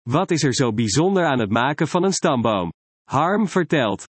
Wat is er zo bijzonder aan het maken van een stamboom? Harm vertelt.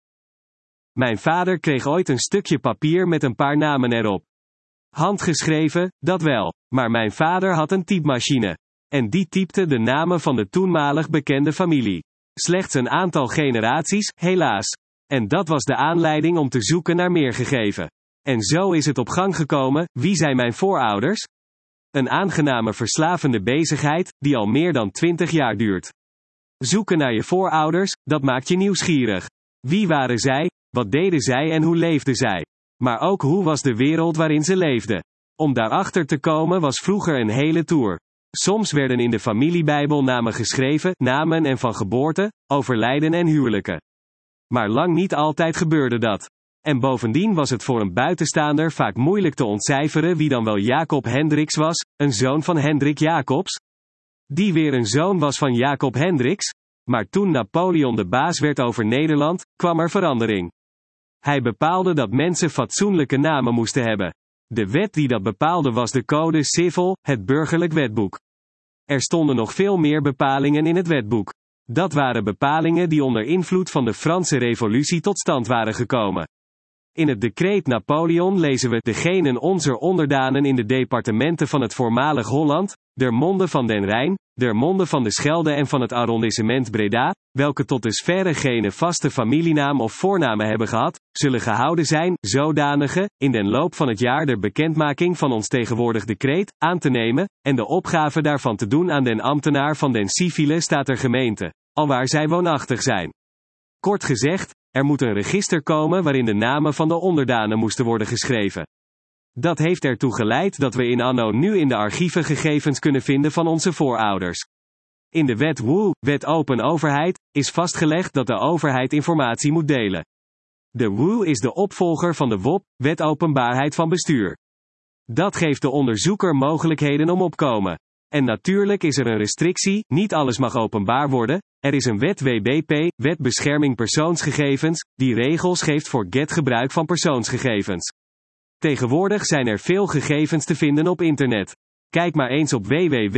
Mijn vader kreeg ooit een stukje papier met een paar namen erop. Handgeschreven, dat wel, maar mijn vader had een typemachine. En die typte de namen van de toenmalig bekende familie. Slechts een aantal generaties, helaas. En dat was de aanleiding om te zoeken naar meer gegeven. En zo is het op gang gekomen. Wie zijn mijn voorouders? Een aangename verslavende bezigheid, die al meer dan 20 jaar duurt. Zoeken naar je voorouders, dat maakt je nieuwsgierig. Wie waren zij? Wat deden zij en hoe leefden zij? Maar ook hoe was de wereld waarin ze leefden? Om daarachter te komen was vroeger een hele tour. Soms werden in de familiebijbel namen geschreven, namen en van geboorte, overlijden en huwelijken. Maar lang niet altijd gebeurde dat. En bovendien was het voor een buitenstaander vaak moeilijk te ontcijferen wie dan wel Jacob Hendricks was, een zoon van Hendrik Jacobs. Die weer een zoon was van Jacob Hendricks. Maar toen Napoleon de baas werd over Nederland, kwam er verandering. Hij bepaalde dat mensen fatsoenlijke namen moesten hebben. De wet die dat bepaalde was de Code Civil, het burgerlijk wetboek. Er stonden nog veel meer bepalingen in het wetboek. Dat waren bepalingen die onder invloed van de Franse Revolutie tot stand waren gekomen. In het decreet Napoleon lezen we: degenen onzer onderdanen in de departementen van het voormalig Holland, der Monde van den Rijn, der Monde van de Schelde en van het arrondissement Breda, welke tot dusverre geen vaste familienaam of voornamen hebben gehad, zullen gehouden zijn, zodanige, in den loop van het jaar der bekendmaking van ons tegenwoordig decreet, aan te nemen, en de opgave daarvan te doen aan den ambtenaar van den civiele staat der gemeente, alwaar zij woonachtig zijn. Kort gezegd, er moet een register komen waarin de namen van de onderdanen moesten worden geschreven. Dat heeft ertoe geleid dat we in anno nu in de archieven gegevens kunnen vinden van onze voorouders. In de wet WOE, Wet Open Overheid, is vastgelegd dat de overheid informatie moet delen. De WOE is de opvolger van de WOP, Wet Openbaarheid van Bestuur. Dat geeft de onderzoeker mogelijkheden om opkomen. En natuurlijk is er een restrictie, niet alles mag openbaar worden. Er is een wet WBP, Wet Bescherming Persoonsgegevens, die regels geeft voor gebruik van persoonsgegevens. Tegenwoordig zijn er veel gegevens te vinden op internet. Kijk maar eens op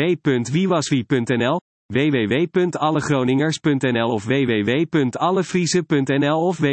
www.wiewaswie.nl, www.allegroningers.nl of www.allefriese.nl of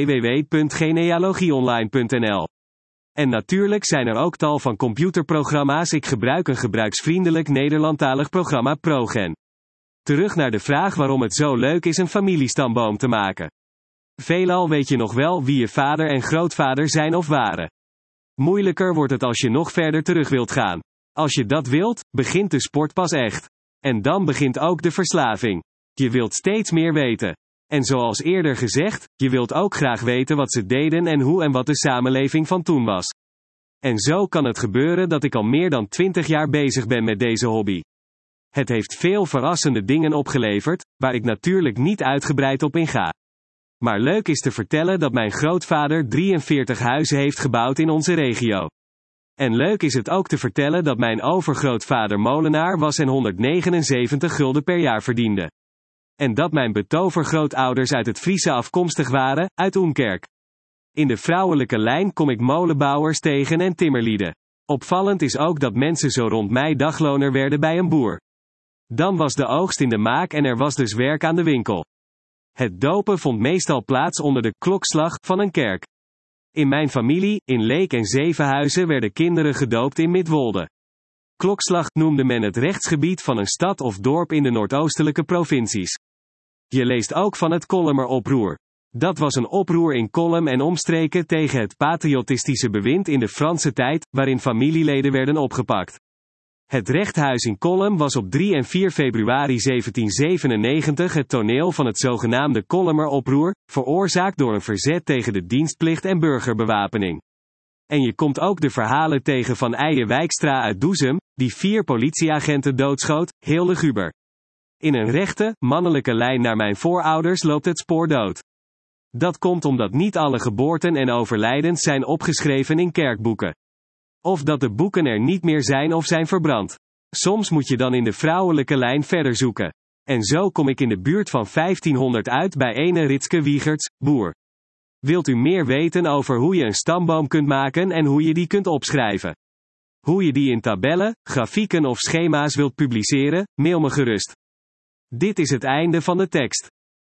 www.genealogieonline.nl. En natuurlijk zijn er ook tal van computerprogramma's. Ik gebruik een gebruiksvriendelijk Nederlandtalig programma ProGen. Terug naar de vraag waarom het zo leuk is een familiestamboom te maken. Veelal weet je nog wel wie je vader en grootvader zijn of waren. Moeilijker wordt het als je nog verder terug wilt gaan. Als je dat wilt, begint de sport pas echt. En dan begint ook de verslaving. Je wilt steeds meer weten. En zoals eerder gezegd, je wilt ook graag weten wat ze deden en hoe en wat de samenleving van toen was. En zo kan het gebeuren dat ik al meer dan 20 jaar bezig ben met deze hobby. Het heeft veel verrassende dingen opgeleverd, waar ik natuurlijk niet uitgebreid op inga. Maar leuk is te vertellen dat mijn grootvader 43 huizen heeft gebouwd in onze regio. En leuk is het ook te vertellen dat mijn overgrootvader molenaar was en 179 gulden per jaar verdiende. En dat mijn betovergrootouders uit het Friese afkomstig waren, uit Oenkerk. In de vrouwelijke lijn kom ik molenbouwers tegen en timmerlieden. Opvallend is ook dat mensen zo rond mij dagloner werden bij een boer. Dan was de oogst in de maak en er was dus werk aan de winkel. Het dopen vond meestal plaats onder de klokslag van een kerk. In mijn familie, in Leek en Zevenhuizen, werden kinderen gedoopt in Midwolde. Klokslag noemde men het rechtsgebied van een stad of dorp in de noordoostelijke provincies. Je leest ook van het Kollemer-oproer. Dat was een oproer in Kollem en omstreken tegen het patriotistische bewind in de Franse tijd, waarin familieleden werden opgepakt. Het rechthuis in Kollem was op 3 en 4 februari 1797 het toneel van het zogenaamde Kollemer-oproer, veroorzaakt door een verzet tegen de dienstplicht en burgerbewapening. En je komt ook de verhalen tegen van Eije Wijkstra uit Doezum, die 4 politieagenten doodschoot, heel luguber. In een rechte, mannelijke lijn naar mijn voorouders loopt het spoor dood. Dat komt omdat niet alle geboorten en overlijdens zijn opgeschreven in kerkboeken. Of dat de boeken er niet meer zijn of zijn verbrand. Soms moet je dan in de vrouwelijke lijn verder zoeken. En zo kom ik in de buurt van 1500 uit bij ene Ritske Wiegerts, boer. Wilt u meer weten over hoe je een stamboom kunt maken en hoe je die kunt opschrijven? Hoe je die in tabellen, grafieken of schema's wilt publiceren, mail me gerust. Dit is het einde van de tekst.